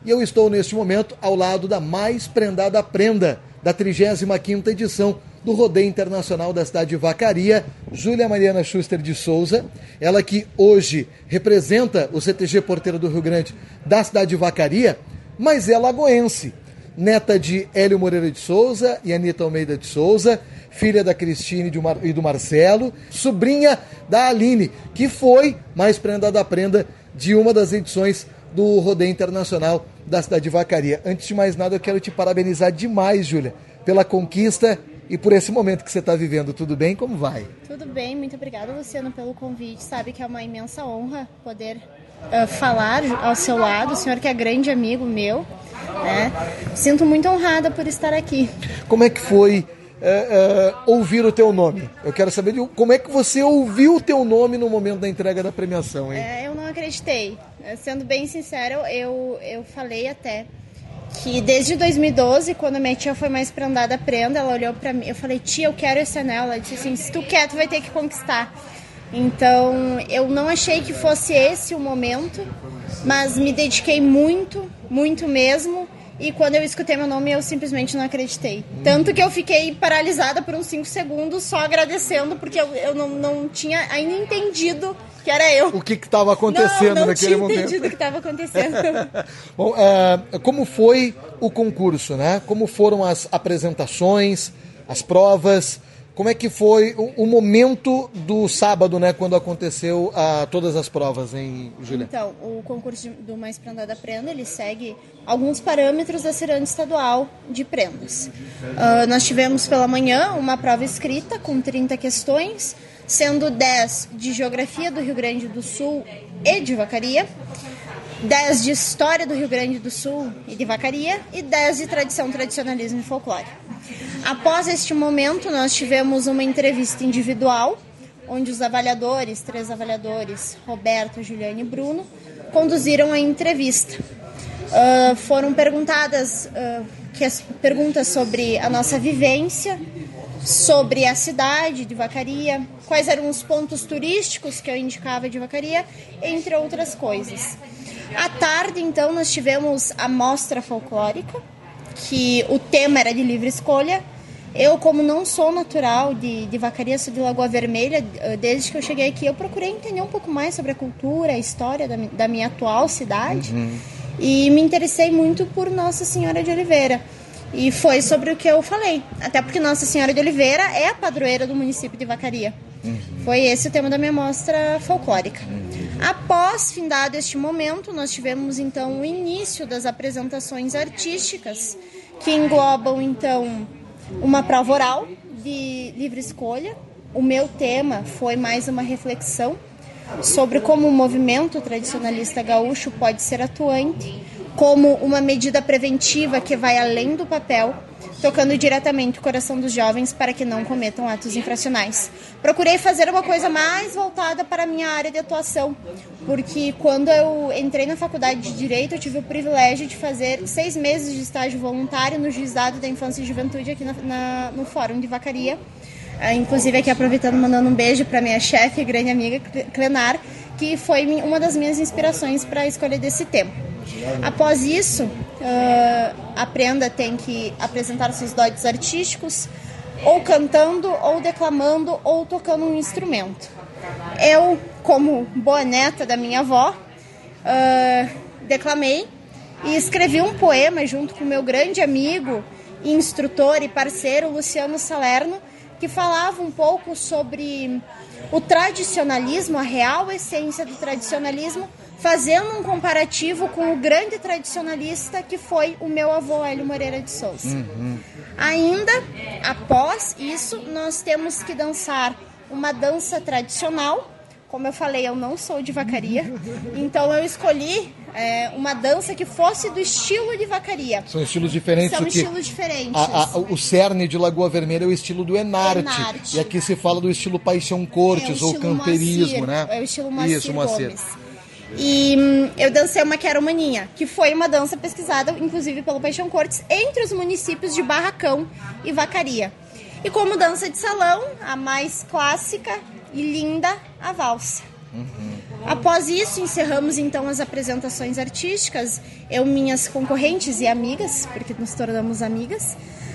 e eu estou neste momento ao lado da mais prendada prenda da 35ª edição do Rodeio Internacional da cidade de Vacaria, Júlia Mariana Schuster de Souza, ela que hoje representa o CTG Porteira do Rio Grande da cidade de Vacaria, mas é lagoense, neta de Hélio Moreira de Souza e Anita Almeida de Souza, filha da Cristine e do Marcelo, sobrinha da Aline, que foi mais prendada prenda de uma das edições do Rodeio Internacional da cidade de Vacaria. Antes de mais nada, eu quero te parabenizar demais, Júlia, pela conquista e por esse momento que você está vivendo. Tudo bem? Como vai? Tudo bem, muito obrigada, Luciano, pelo convite. Sabe que é uma imensa honra poder falar ao seu lado, o senhor que é grande amigo meu, né? Sinto muito honrada por estar aqui. Como é que foi ouvir o teu nome? Eu quero saber como é que você ouviu o teu nome no momento da entrega da premiação, hein? Eu não acreditei. Sendo bem sincero, eu falei até que desde 2012, quando minha tia foi mais prendada a prenda, ela olhou pra mim, eu falei, tia, eu quero esse anel. Ela disse assim, se tu quer, tu vai ter que conquistar. Então, eu não achei que fosse esse o momento, mas me dediquei muito, muito mesmo. E quando eu escutei meu nome, eu simplesmente não acreditei. Tanto que eu fiquei paralisada por uns 5 segundos, só agradecendo, porque eu não tinha ainda entendido que era eu. O que estava acontecendo naquele momento. Não tinha entendido o que estava acontecendo. Bom, como foi o concurso, né? Como foram as apresentações, as provas? Como é que foi o momento do sábado, né? Quando aconteceu todas as provas, hein, Júlia? Então, o concurso do Mais Prendada Prenda, ele segue alguns parâmetros da Ciranda Estadual de Prendas. Nós tivemos pela manhã uma prova escrita com 30 questões, sendo 10 de Geografia do Rio Grande do Sul e de Vacaria, 10 de História do Rio Grande do Sul e de Vacaria e 10 de Tradição, Tradicionalismo e Folclore. Após este momento, nós tivemos uma entrevista individual, onde os avaliadores, 3 avaliadores, Roberto, Juliane e Bruno, conduziram a entrevista. Foram perguntadas perguntas sobre a nossa vivência, sobre a cidade de Vacaria, quais eram os pontos turísticos que eu indicava de Vacaria, entre outras coisas. À tarde, então, nós tivemos a mostra folclórica, que o tema era de livre escolha. Eu, como não sou natural de Vacaria, sou de Lagoa Vermelha, desde que eu cheguei aqui eu procurei entender um pouco mais sobre a cultura, a história da minha atual cidade. E me interessei muito por Nossa Senhora de Oliveira. E foi sobre o que eu falei, até porque Nossa Senhora de Oliveira é a padroeira do município de Vacaria. Foi esse o tema da minha mostra folclórica. Após findado este momento, nós tivemos então o início das apresentações artísticas, que englobam então uma prova oral de livre escolha. O meu tema foi mais uma reflexão sobre como o movimento tradicionalista gaúcho pode ser atuante, como uma medida preventiva que vai além do papel, tocando diretamente o coração dos jovens para que não cometam atos infracionais. Procurei fazer uma coisa mais voltada para a minha área de atuação, porque quando eu entrei na faculdade de Direito, eu tive o privilégio de fazer 6 meses de estágio voluntário no Juizado da Infância e Juventude aqui no Fórum de Vacaria. Inclusive aqui aproveitando, mandando um beijo para minha chefe e grande amiga Clenar, que foi uma das minhas inspirações para a escolha desse tema. Após isso, a prenda tem que apresentar seus dotes artísticos, ou cantando, ou declamando, ou tocando um instrumento. Eu, como boa neta da minha avó, declamei e escrevi um poema junto com meu grande amigo, instrutor e parceiro, Luciano Salerno, que falava um pouco sobre o tradicionalismo, a real essência do tradicionalismo, fazendo um comparativo com o grande tradicionalista que foi o meu avô Hélio Moreira de Souza. Ainda, após isso, nós temos que dançar uma dança tradicional. Como eu falei, eu não sou de Vacaria, então eu escolhi uma dança que fosse do estilo de Vacaria. São estilos diferentes. São estilos diferentes. O cerne de Lagoa Vermelha é o estilo do Enarte. E aqui se fala do estilo Paixão Cortes ou camperismo, Moacir, né? É o estilo Moacir. Isso, Moacir. Gomes. E eu dancei uma Quero-Maninha, que foi uma dança pesquisada, inclusive pelo Paixão Cortes, entre os municípios de Barracão e Vacaria. E como dança de salão, a mais clássica e linda, a valsa. Após isso, encerramos então as apresentações artísticas, eu, minhas concorrentes e amigas, porque nos tornamos amigas,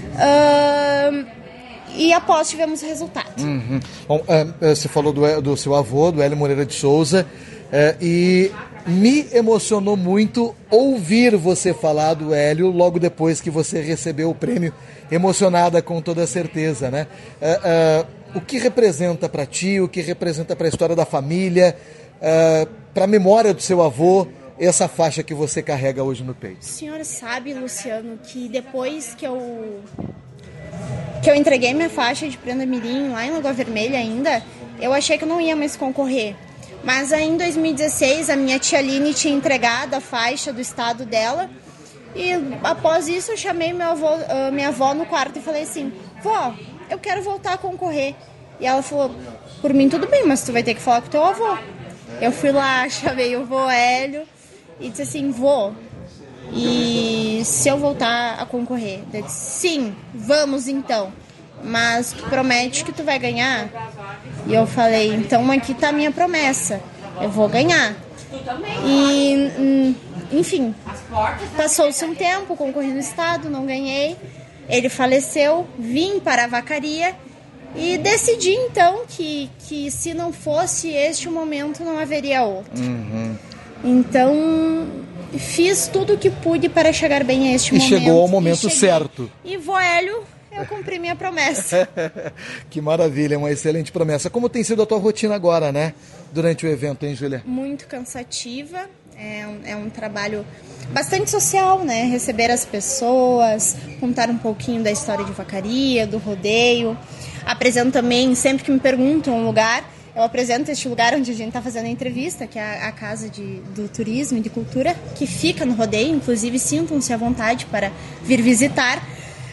e após tivemos o resultado. Bom, você falou do seu avô, do Hélio Moreira de Souza, e me emocionou muito ouvir você falar do Hélio logo depois que você recebeu o prêmio, emocionada com toda certeza, né? O que representa para ti, o que representa para a história da família, para a memória do seu avô, essa faixa que você carrega hoje no peito? O senhor sabe, Luciano, que depois que eu entreguei minha faixa de Prenda Mirim lá em Lagoa Vermelha ainda, eu achei que eu não ia mais concorrer. Mas aí em 2016 a minha tia Aline tinha entregado a faixa do estado dela e após isso eu chamei minha avó no quarto e falei assim: vó, eu quero voltar a concorrer. E ela falou: por mim tudo bem, mas tu vai ter que falar com teu avô. Eu fui lá, chamei o vô Hélio e disse assim: vô, e se eu voltar a concorrer? Ele disse: sim, vamos então, mas tu promete que tu vai ganhar? E eu falei: então aqui tá a minha promessa, eu vou ganhar. E enfim, passou-se um tempo, concorri no estado, não ganhei, ele faleceu, vim para a Vacaria e decidi então que se não fosse este o momento, não haveria outro. Então fiz tudo o que pude para chegar bem a este momento. E chegou ao momento certo. E vô Hélio, eu cumpri minha promessa. Que maravilha, uma excelente promessa. Como tem sido a tua rotina agora, né? Durante o evento, hein, Júlia? Muito cansativa. É um trabalho bastante social, né? Receber as pessoas, contar um pouquinho da história de Vacaria, do rodeio. Apresento também, sempre que me perguntam um lugar, eu apresento este lugar onde a gente está fazendo a entrevista, que é a Casa do Turismo e de Cultura, que fica no rodeio. Inclusive, sintam-se à vontade para vir visitar.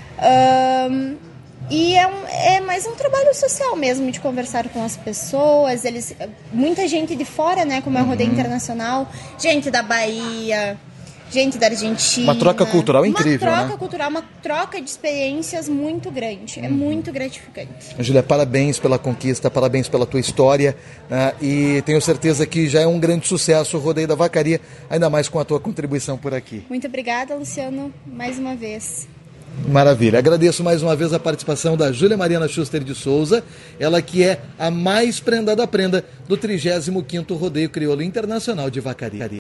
E é mais um trabalho social mesmo, de conversar com as pessoas. Muita gente de fora, né, como é o rodeio internacional, gente da Bahia, gente da Argentina. Uma troca cultural incrível, né? Uma troca cultural, uma troca de experiências muito grande. É muito gratificante. Júlia, parabéns pela conquista, parabéns pela tua história, né? E tenho certeza que já é um grande sucesso o Rodeio da Vacaria, ainda mais com a tua contribuição por aqui. Muito obrigada, Luciano, mais uma vez. Maravilha. Agradeço mais uma vez a participação da Júlia Mariana Schuster de Souza, ela que é a mais prendada prenda do 35º Rodeio Crioulo Internacional de Vacaria.